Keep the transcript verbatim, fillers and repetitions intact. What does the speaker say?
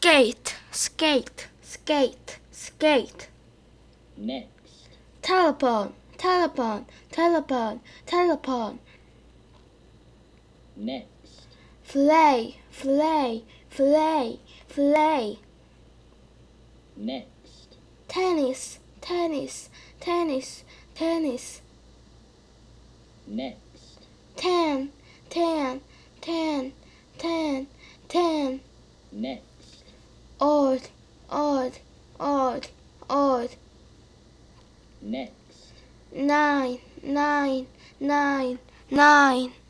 skate, skate, skate, skate. Next. Telephone, telephone, telephone, telephone. Next. Fillet, fillet, fillet, fillet. Next. Tennis, tennis, tennis, tennis. Next. Ten, ten, ten, ten, ten. Next. Odd, odd, odd, odd. Next. Nine, nine, nine, nine.